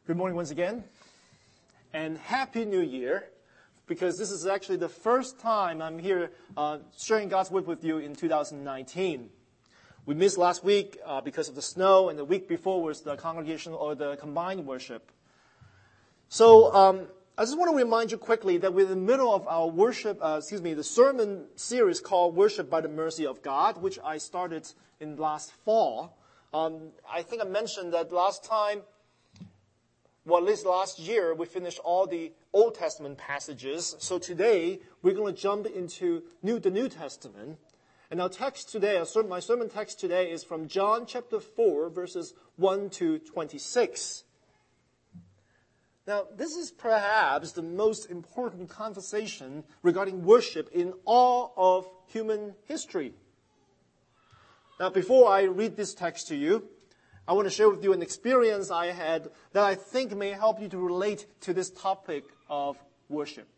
Good morning once again, and Happy New Year, because this is actually the first time I'm here sharing God's Word with you in 2019. We missed last week because of the snow, and the week before was the congregational or the combined worship. So I just want to remind you quickly that we're in the middle of our the sermon series called Worship by the Mercy of God, which I started in last fall. I think I mentioned that last year, we finished all the Old Testament passages. So today, we're going to jump into the New Testament. And our text today, my sermon text today is from John chapter 4, verses 1 to 26. Now, this is perhaps the most important conversation regarding worship in all of human history. Now, before I read this text to you, I want to share with you an experience I had that I think may help you to relate to this topic of worship.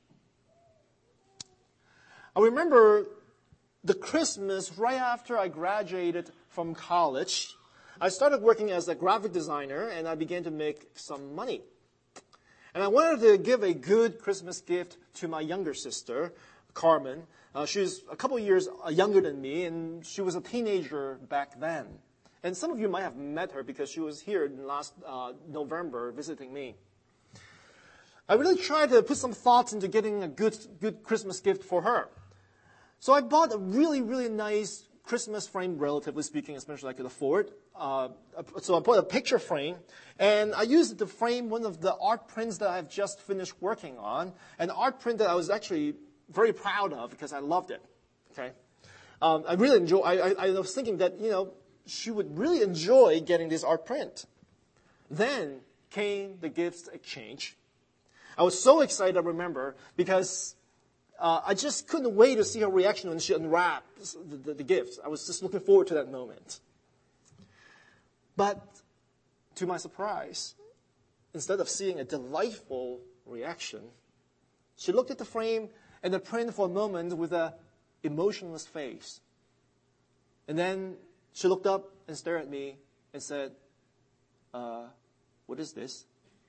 I remember the Christmas right after I graduated from college. I started working as a graphic designer, and I began to make some money. And I wanted to give a good Christmas gift to my younger sister, Carmen. She's a couple years younger than me, and she was a teenager back then. And some of you might have met her because she was here last November visiting me. I really tried to put some thoughts into getting a good Christmas gift for her. So I bought a really, really nice Christmas frame, relatively speaking, especially I could afford. So I bought a picture frame, and I used it to frame one of the art prints that I've just finished working on, an art print that I was actually very proud of because I loved it. Okay, I really enjoy. I was thinking that she would really enjoy getting this art print. Then came the gifts exchange. I was so excited, I remember, because I just couldn't wait to see her reaction when she unwrapped the gifts. I was just looking forward to that moment. But to my surprise, instead of seeing a delightful reaction, she looked at the frame and the print for a moment with an emotionless face. And then she looked up and stared at me and said, what is this?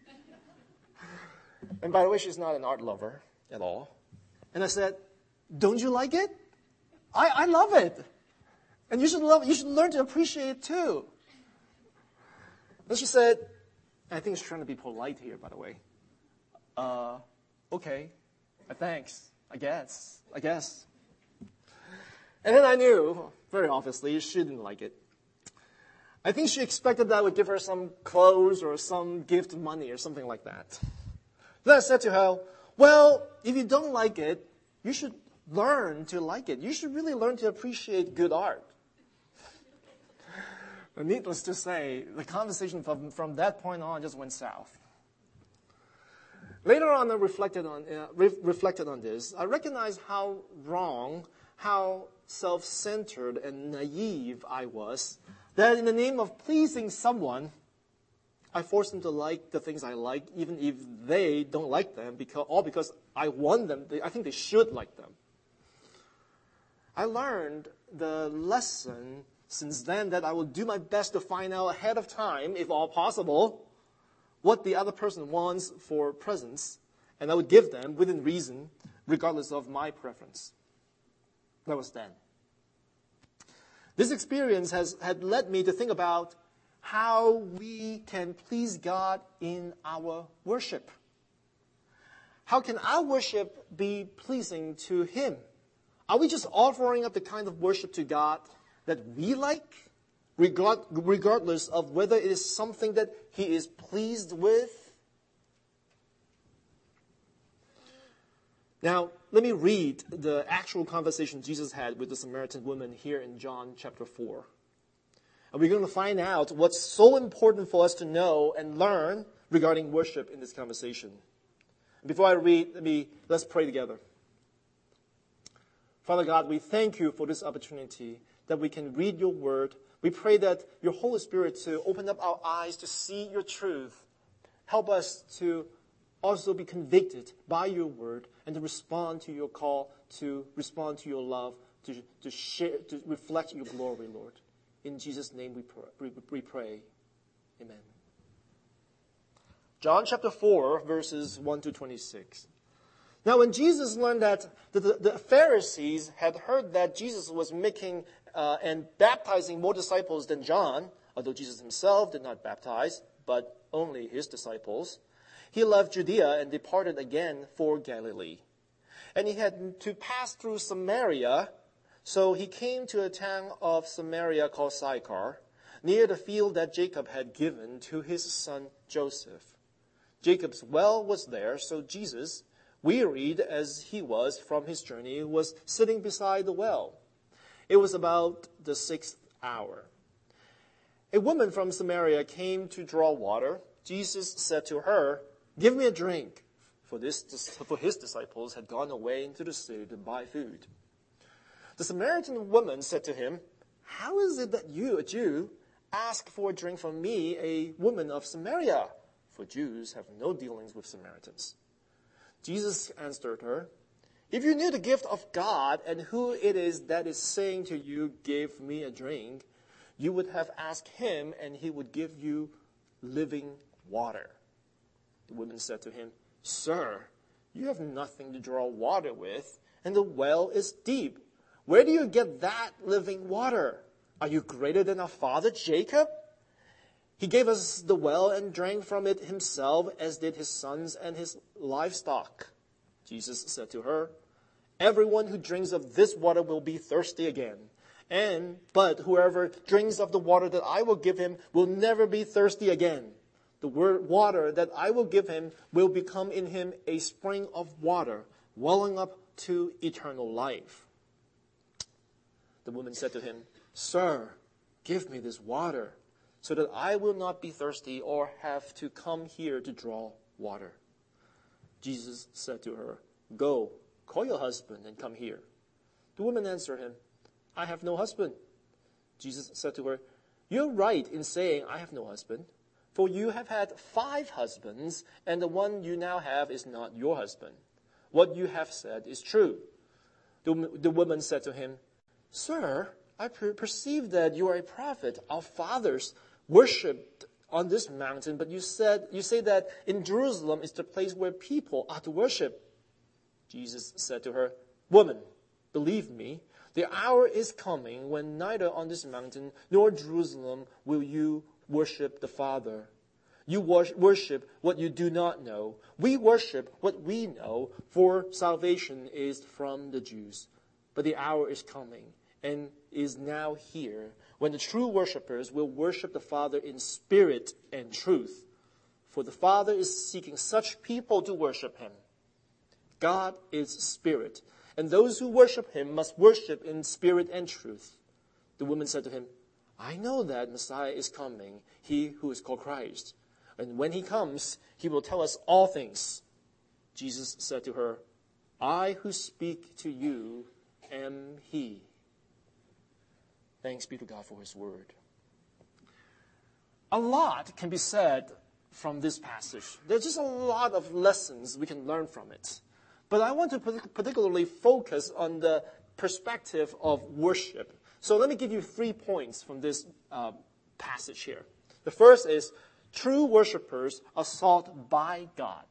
And by the way, she's not an art lover at all. And I said, don't you like it? I love it. And you should learn to appreciate it too. And she said, and I think she's trying to be polite here, by the way. Okay, thanks, I guess. And then I knew, very obviously, she didn't like it. I think she expected that I would give her some clothes or some gift money or something like that. Then I said to her, well, if you don't like it, you should learn to like it. You should really learn to appreciate good art. But needless to say, the conversation from that point on just went south. Later on, I reflected on this. I recognized how wrong, how self-centered and naive I was, that in the name of pleasing someone, I forced them to like the things I like, even if they don't like them, because I want them. I think they should like them. I learned the lesson since then that I will do my best to find out ahead of time, if all possible, what the other person wants for presents, and I would give them within reason, regardless of my preference. That was then. This experience had led me to think about how we can please God in our worship. How can our worship be pleasing to Him? Are we just offering up the kind of worship to God that we like, regardless of whether it is something that He is pleased with? Now, let me read the actual conversation Jesus had with the Samaritan woman here in John chapter 4. And we're going to find out what's so important for us to know and learn regarding worship in this conversation. Before I read, let's pray together. Father God, we thank you for this opportunity that we can read your word. We pray that your Holy Spirit to open up our eyes to see your truth. Help us to also be convicted by your word and to respond to your call, to respond to your love, to share, to reflect your glory, Lord. In Jesus' name we pray. Amen. John chapter 4, verses 1 to 26. Now, when Jesus learned that the Pharisees had heard that Jesus was making and baptizing more disciples than John, although Jesus himself did not baptize, but only his disciples, he left Judea and departed again for Galilee. And he had to pass through Samaria, so he came to a town of Samaria called Sychar, near the field that Jacob had given to his son Joseph. Jacob's well was there, so Jesus, wearied as he was from his journey, was sitting beside the well. It was about the 6th hour. A woman from Samaria came to draw water. Jesus said to her, "Give me a drink," for his disciples had gone away into the city to buy food. The Samaritan woman said to him, "How is it that you, a Jew, ask for a drink from me, a woman of Samaria? For Jews have no dealings with Samaritans." Jesus answered her, "If you knew the gift of God and who it is that is saying to you, 'Give me a drink,' you would have asked him, and he would give you living water." The woman said to him, "Sir, you have nothing to draw water with, and the well is deep. Where do you get that living water? Are you greater than our father Jacob? He gave us the well and drank from it himself, as did his sons and his livestock." Jesus said to her, "Everyone who drinks of this water will be thirsty again. But whoever drinks of the water that I will give him will never be thirsty again. The water that I will give him will become in him a spring of water, welling up to eternal life." The woman said to him, "Sir, give me this water, so that I will not be thirsty or have to come here to draw water." Jesus said to her, "Go, call your husband and come here." The woman answered him, "I have no husband." Jesus said to her, "You're right in saying, 'I have no husband,' for you have had 5 husbands, and the one you now have is not your husband. What you have said is true." The woman said to him, "Sir, I perceive that you are a prophet. Our fathers worshipped on this mountain, but you say that in Jerusalem is the place where people are to worship." Jesus said to her, "Woman, believe me, the hour is coming when neither on this mountain nor Jerusalem will you worship the Father. You worship what you do not know. We worship what we know, for salvation is from the Jews. But the hour is coming, and is now here, when the true worshipers will worship the Father in spirit and truth. For the Father is seeking such people to worship him. God is spirit, and those who worship him must worship in spirit and truth." The woman said to him, "I know that Messiah is coming, he who is called Christ. And when he comes, he will tell us all things." Jesus said to her, "I who speak to you am he." Thanks be to God for his word. A lot can be said from this passage. There's just a lot of lessons we can learn from it. But I want to particularly focus on the perspective of worship. So let me give you 3 points from this passage here. The first is, true worshipers are sought by God.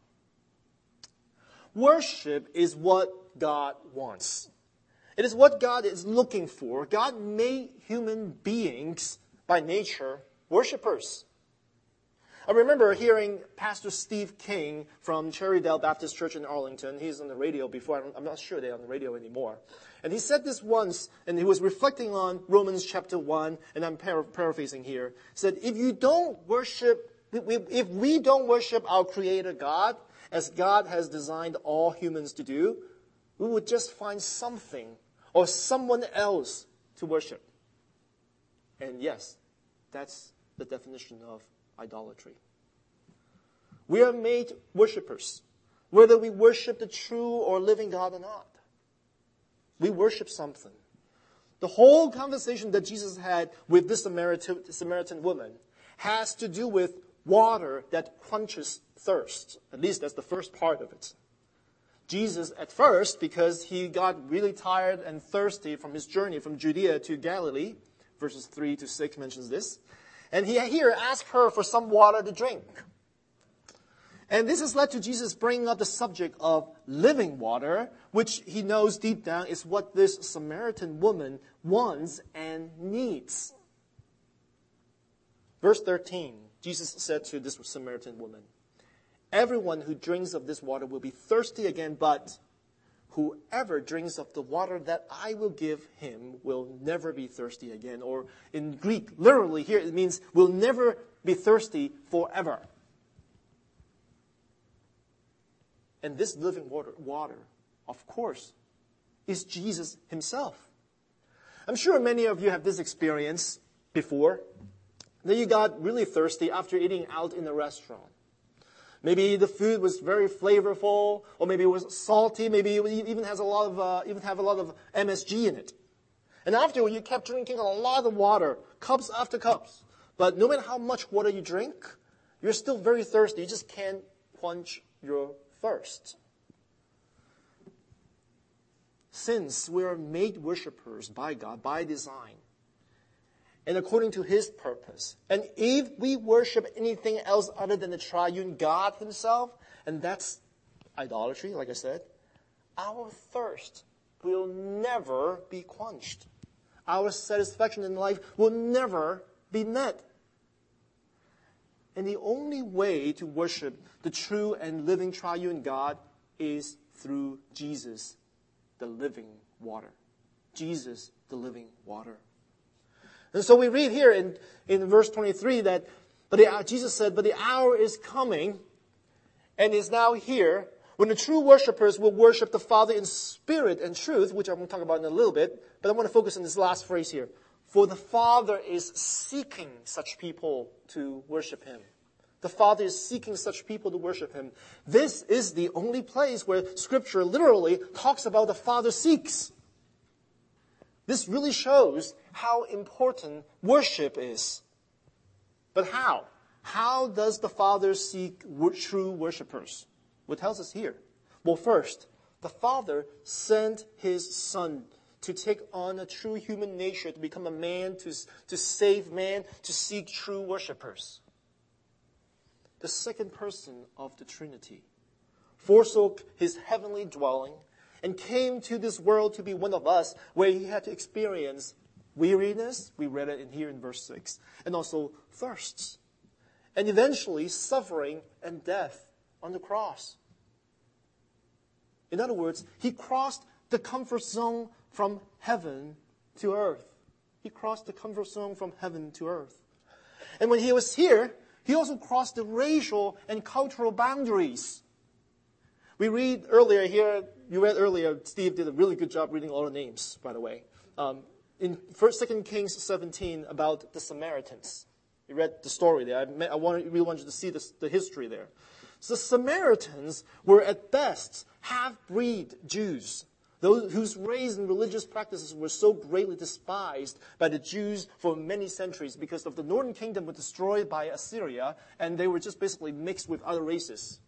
Worship is what God wants. It is what God is looking for. God made human beings by nature worshipers. I remember hearing Pastor Steve King from Cherrydale Baptist Church in Arlington. He's on the radio before. I'm not sure they're on the radio anymore. And he said this once, and he was reflecting on Romans chapter 1, and I'm paraphrasing here. He said, if we don't worship our Creator God, as God has designed all humans to do, we would just find something or someone else to worship. And yes, that's the definition of idolatry. We are made worshipers, whether we worship the true or living God or not. We worship something. The whole conversation that Jesus had with this Samaritan woman has to do with water that quenches thirst. At least that's the first part of it. Jesus, at first, because he got really tired and thirsty from his journey from Judea to Galilee, verses 3 to 6 mentions this, and he here asked her for some water to drink. And this has led to Jesus bringing up the subject of living water, which he knows deep down is what this Samaritan woman wants and needs. Verse 13, Jesus said to this Samaritan woman, "Everyone who drinks of this water will be thirsty again, but whoever drinks of the water that I will give him will never be thirsty again." Or in Greek, literally here, it means will never be thirsty forever. And this living water, of course, is Jesus himself. I'm sure many of you have this experience before. That you got really thirsty after eating out in a restaurant. Maybe the food was very flavorful, or maybe it was salty. Maybe it even have a lot of MSG in it. And afterward, you kept drinking a lot of water, cups after cups. But no matter how much water you drink, you're still very thirsty. You just can't quench your thirst. Since we are made worshipers by God, by design, and according to His purpose, and if we worship anything else other than the triune God Himself, and that's idolatry, like I said, our thirst will never be quenched. Our satisfaction in life will never be met. And the only way to worship the true and living triune God is through Jesus, the living water. Jesus, the living water. And so we read here in verse 23 that Jesus said, "But the hour is coming and is now here when the true worshipers will worship the Father in spirit and truth," which I'm going to talk about in a little bit, but I want to focus on this last phrase here. "For the Father is seeking such people to worship Him." The Father is seeking such people to worship Him. This is the only place where Scripture literally talks about the Father seeks. This really shows how important worship is. But how? How does the Father seek true worshipers? What tells us here? Well, first, the Father sent His Son to take on a true human nature, to become a man, to save man, to seek true worshipers. The second person of the Trinity forsook His heavenly dwelling and came to this world to be one of us, where He had to experience weariness, we read it here in verse 6, and also thirsts, and eventually suffering and death on the cross. In other words, He crossed the comfort zone from heaven to earth. He crossed the comfort zone from heaven to earth. And when He was here, He also crossed the racial and cultural boundaries. We read earlier here, you read earlier, Steve did a really good job reading all the names, by the way. In 2 Kings 17 about the Samaritans. You read the story there. I really want you to see the history there. So the Samaritans were at best half-breed Jews, those whose race and religious practices were so greatly despised by the Jews for many centuries because of the northern kingdom was destroyed by Assyria, and they were just basically mixed with other races.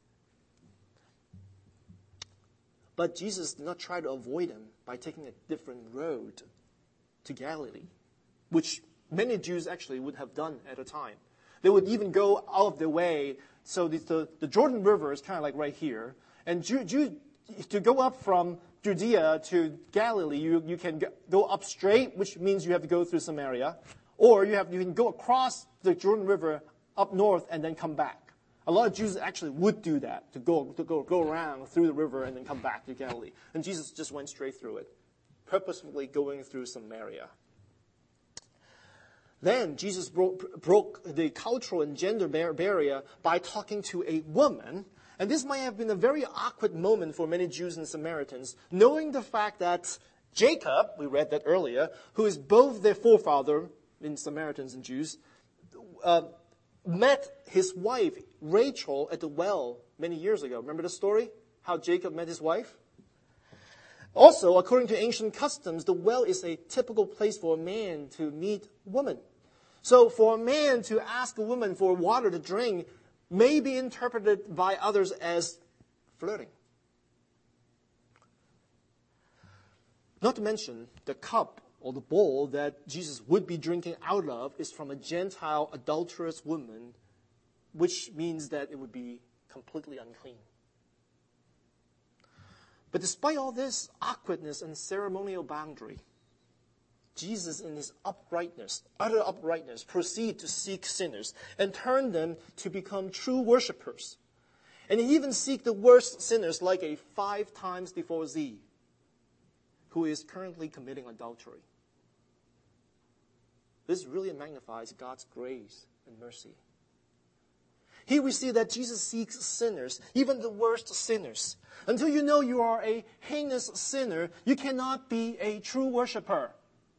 But Jesus did not try to avoid them by taking a different road to Galilee, which many Jews actually would have done at a time. They would even go out of their way. So the Jordan River is kind of like right here. And to go up from Judea to Galilee, you can go up straight, which means you have to go through Samaria. Or you can go across the Jordan River up north and then come back. A lot of Jews actually would do that, to go around through the river and then come back to Galilee. And Jesus just went straight through it, purposefully going through Samaria. Then Jesus broke the cultural and gender barrier by talking to a woman. And this might have been a very awkward moment for many Jews and Samaritans, knowing the fact that Jacob, we read that earlier, who is both their forefather in Samaritans and Jews, met his wife, Rachel, at the well many years ago. Remember the story? How Jacob met his wife? Also, according to ancient customs, the well is a typical place for a man to meet a woman. So for a man to ask a woman for water to drink may be interpreted by others as flirting. Not to mention, the cup or the bowl that Jesus would be drinking out of is from a Gentile adulterous woman, which means that it would be completely unclean. But despite all this awkwardness and ceremonial boundary, Jesus, in his uprightness, utter uprightness, proceed to seek sinners and turn them to become true worshipers. And he even seek the worst sinners like a 5 times divorcee who is currently committing adultery. This really magnifies God's grace and mercy. Here we see that Jesus seeks sinners, even the worst sinners. Until you know you are a heinous sinner, you cannot be a true worshiper.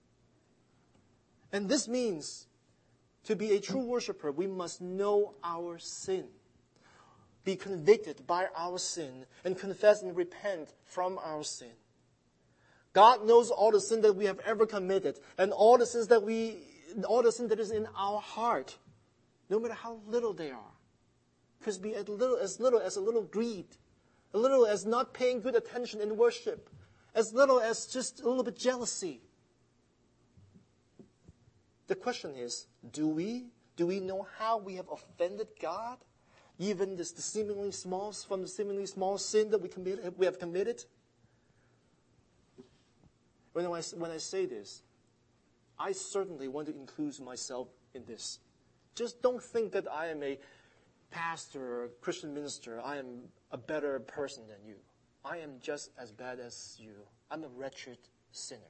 And this means, to be a true worshiper, we must know our sin, be convicted by our sin, and confess and repent from our sin. God knows all the sin that we have ever committed, and all the sin that is in our heart, no matter how little they are. Could be as little as a little greed, a little as not paying good attention in worship, as little as just a little bit jealousy. The question is, do we know how we have offended God, even from the seemingly small sin that we have committed? When I say this, I certainly want to include myself in this. Just don't think that I am a pastor or Christian minister. I am a better person than you. I am just as bad as you. I'm a wretched sinner.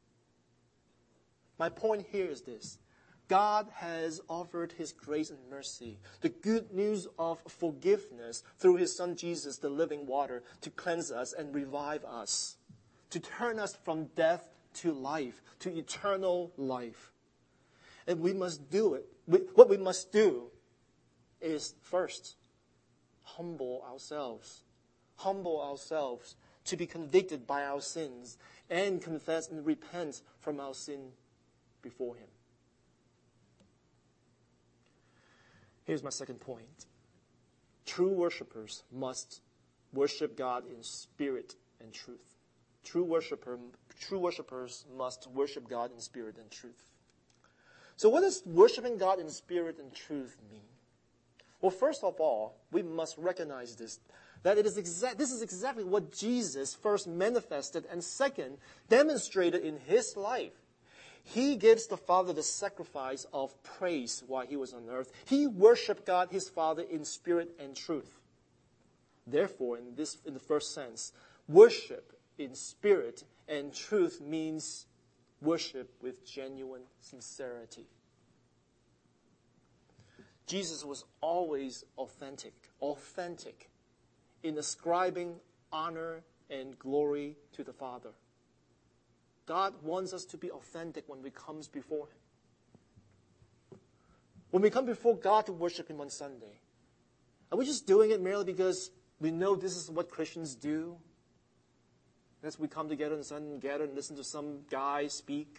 My point here is this. God has offered his grace and mercy, the good news of forgiveness through his Son Jesus, the living water, to cleanse us and revive us, to turn us from death to life, to eternal life. And we must do it. What we must do is first humble ourselves to be convicted by our sins and confess and repent from our sin before him. Here's my second point. True worshipers must worship God in spirit and truth. True worshipers must worship God in spirit and truth. So what does worshiping God in spirit and truth mean? Well, first of all, we must recognize this, that this is exactly what Jesus first manifested and second demonstrated in his life. He gives the Father the sacrifice of praise while he was on earth. He worshiped God, his Father, in spirit and truth. Therefore, in the first sense, worship in spirit and truth means worship with genuine sincerity. Jesus was always authentic in ascribing honor and glory to the Father. God wants us to be authentic when we come before him. When we come before God to worship him on Sunday, are we just doing it merely because we know this is what Christians do? As we come together on Sunday and gather and listen to some guy speak?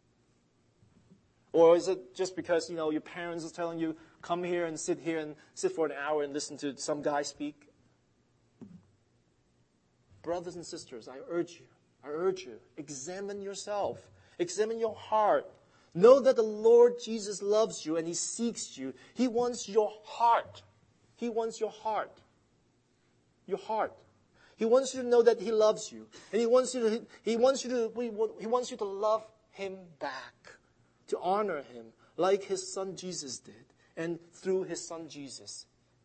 Or is it just because, your parents are telling you, come here and sit for an hour and listen to some guy speak? Brothers and sisters, I urge you, examine yourself. Examine your heart. Know that the Lord Jesus loves you and he seeks you. He wants your heart. He wants your heart. Your heart. He wants you to know that he loves you. And he wants you to love him back. To honor him like his Son Jesus did. And through his Son Jesus.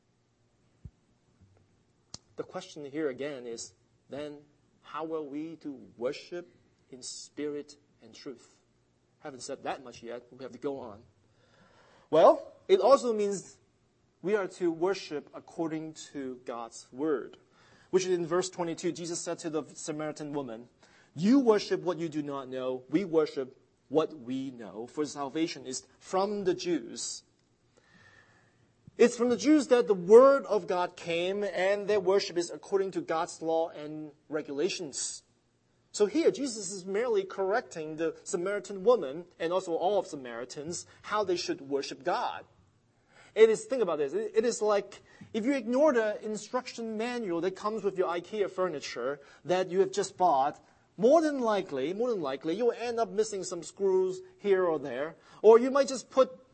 The question here again is, then, how are we to worship in spirit and truth? I haven't said that much yet. We have to go on. Well, it also means we are to worship according to God's word. Which is in verse 22, Jesus said to the Samaritan woman, "You worship what you do not know. We worship what we know. For salvation is from the Jews." It's from the Jews that the word of God came, and their worship is according to God's law and regulations. So here, Jesus is merely correcting the Samaritan woman, and also all of Samaritans, how they should worship God. Think about this. It is like if you ignore the instruction manual that comes with your IKEA furniture that you have just bought, more than likely, you'll end up missing some screws here or there. Or you might just put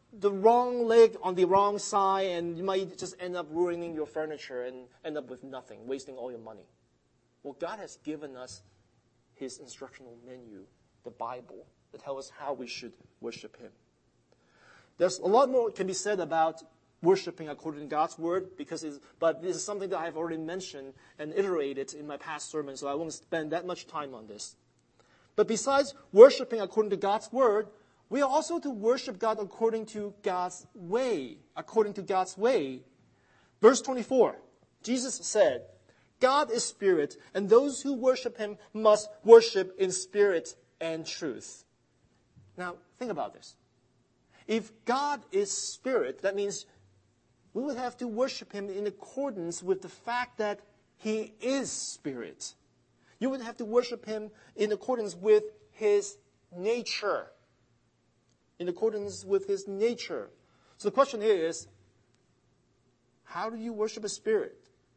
the wrong leg on the wrong side, and you might just end up ruining your furniture and end up with nothing, wasting all your money. Well, God has given us his instructional menu, the Bible, that tells us how we should worship him. There's a lot more can be said about worshiping according to God's word, but this is something that I've already mentioned and iterated in my past sermons, so I won't spend that much time on this. But besides worshiping according to God's word, we are also to worship God according to God's way. According to God's way. Verse 24, Jesus said, God is spirit, and those who worship him must worship in spirit and truth. Now, think about this. If God is spirit, that means we would have to worship him in accordance with the fact that he is spirit. You would have to worship him in accordance with his nature. In accordance with his nature. So the question here is, how do you worship a spirit?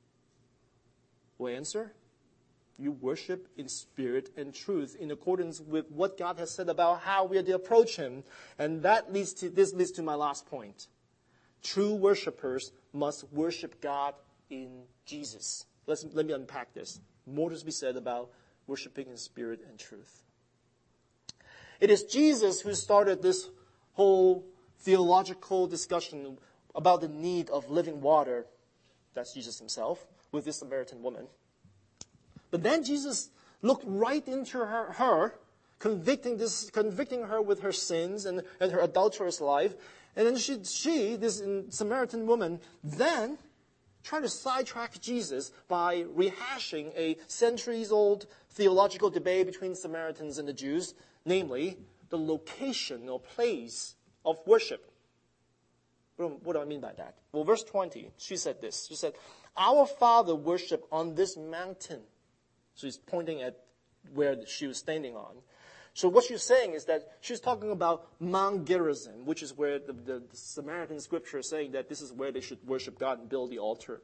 Well, answer, you worship in spirit and truth in accordance with what God has said about how we are to approach him. And this leads to my last point. True worshipers must worship God in Jesus. Let me unpack this. More to be said about worshiping in spirit and truth. It is Jesus who started this whole theological discussion about the need of living water. That's Jesus himself, with this Samaritan woman. But then Jesus looked right into her convicting her with her sins and her adulterous life. And then this Samaritan woman, then tried to sidetrack Jesus by rehashing a centuries-old theological debate between Samaritans and the Jews, namely the location or place of worship. What do I mean by that? Well, verse 20, she said this. She said, our father worshiped on this mountain. So he's pointing at where she was standing on. So what she's saying is that she's talking about Mount Gerizim, which is where the Samaritan scripture is saying that this is where they should worship God and build the altar.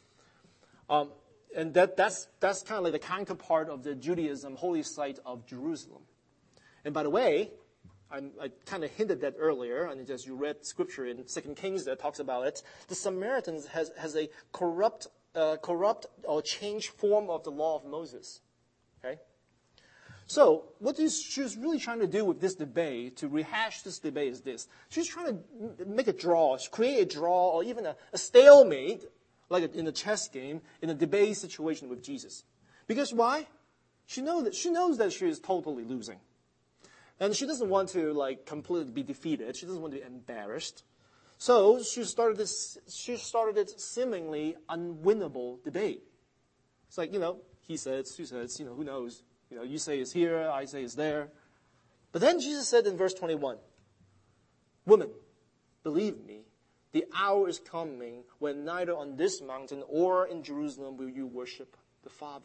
And that's kind of like the counterpart of the Judaism holy site of Jerusalem. And by the way, I kind of hinted that earlier, and as you read scripture in 2 Kings that talks about it, the Samaritans has a corrupt or changed form of the law of Moses. Okay? So, what she's really trying to do with this debate, to rehash this debate, is this. She's trying to make a draw, create a draw, or even a stalemate, like in a chess game, in a debate situation with Jesus. Because why? She knows that she is totally losing. And she doesn't want to completely be defeated. She doesn't want to be embarrassed. So she started this seemingly unwinnable debate. It's like, he says, she says, who knows? You say it's here, I say it's there. But then Jesus said in verse 21, woman, believe me, the hour is coming when neither on this mountain or in Jerusalem will you worship the Father.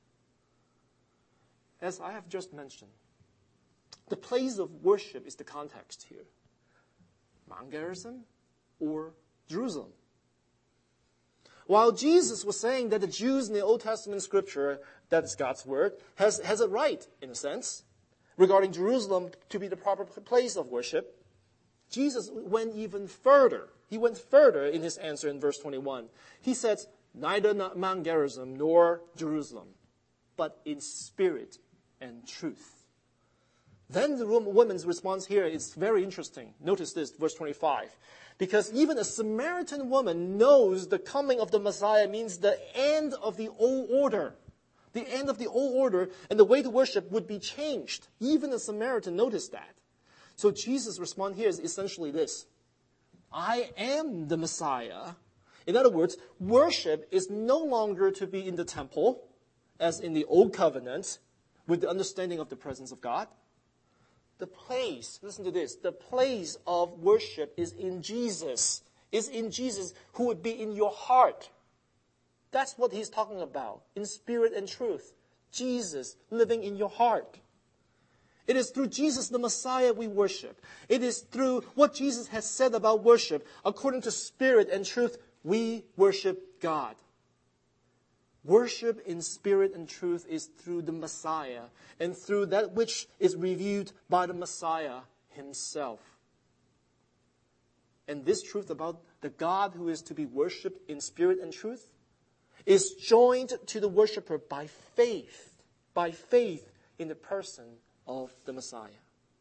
As I have just mentioned, the place of worship is the context here. Mount Gerizim or Jerusalem. While Jesus was saying that the Jews in the Old Testament scripture, that is God's word, has it right, in a sense, regarding Jerusalem to be the proper place of worship, Jesus went even further. He went further in his answer in verse 21. He says, neither Mount Gerizim nor Jerusalem, but in spirit and truth. Then the woman's response here is very interesting. Notice this, verse 25. Because even a Samaritan woman knows the coming of the Messiah means the end of the old order. The end of the old order and the way to worship would be changed. Even a Samaritan noticed that. So Jesus' response here is essentially this. I am the Messiah. In other words, worship is no longer to be in the temple, as in the Old Covenant, with the understanding of the presence of God. The place, listen to this, the place of worship is in Jesus. Is in Jesus who would be in your heart. That's what he's talking about, in spirit and truth. Jesus living in your heart. It is through Jesus the Messiah we worship. It is through what Jesus has said about worship. According to spirit and truth, we worship God. Worship in spirit and truth is through the Messiah and through that which is revealed by the Messiah himself. and this truth about the God who is to be worshipped in spirit and truth is joined to the worshiper by faith in the person of the Messiah.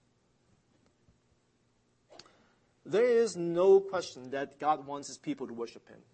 There is no question that God wants his people to worship him.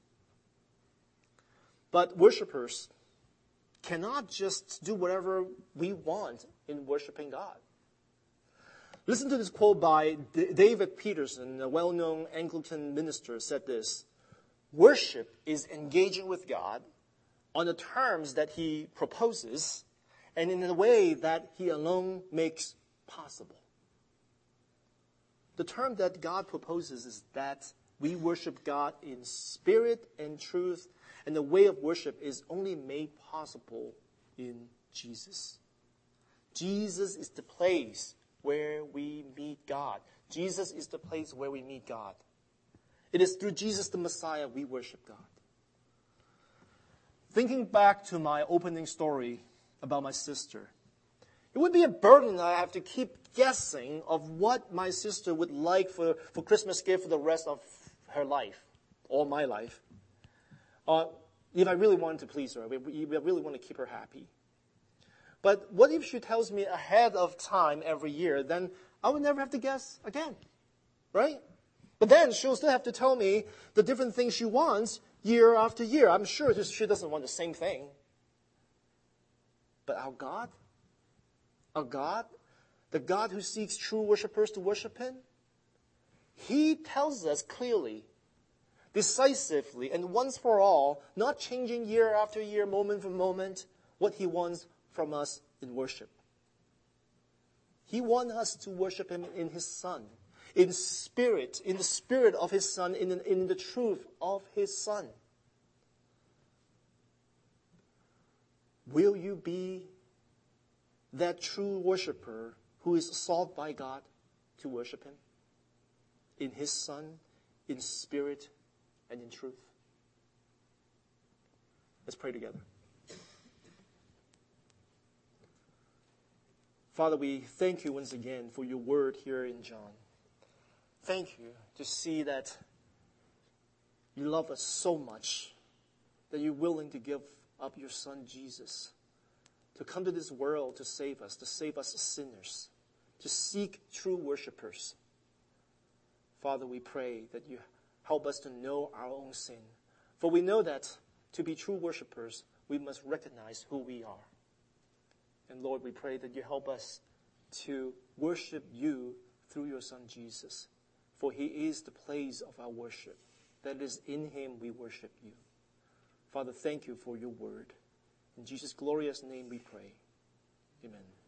But worshipers cannot just do whatever we want in worshiping God. Listen to this quote by David Peterson, a well-known Anglican minister, said this: "Worship is engaging with God on the terms that he proposes and in a way that he alone makes possible." The term that God proposes is that we worship God in spirit and truth, and the way of worship is only made possible in Jesus. Jesus is the place where we meet God. Jesus is the place where we meet God. It is through Jesus the Messiah we worship God. Thinking back to my opening story about my sister, it would be a burden that I have to keep guessing of what my sister would like for Christmas gift for the rest of her life, or my life. If I really wanted to please her, if I really want to keep her happy. But what if she tells me ahead of time every year? Then I would never have to guess again, right? But then she'll still have to tell me the different things she wants year after year. I'm sure she doesn't want the same thing. But our God, the God who seeks true worshipers to worship him, he tells us clearly, decisively, and once for all, not changing year after year, moment for moment, what he wants from us in worship. He wants us to worship him in his Son, in spirit, in the spirit of his Son, in the truth of his Son. Will you be that true worshiper who is sought by God to worship him in his Son, in spirit, and in truth? Let's pray together. Father, we thank you once again for your word here in John. Thank you to see that you love us so much that you're willing to give up your Son Jesus to come to this world to save us sinners, to seek true worshipers. Father, we pray that you help us to know our own sin. For we know that to be true worshipers, we must recognize who we are. And Lord, we pray that you help us to worship you through your Son Jesus. For he is the place of our worship. That is in him we worship you. Father, thank you for your word. In Jesus' glorious name we pray. Amen.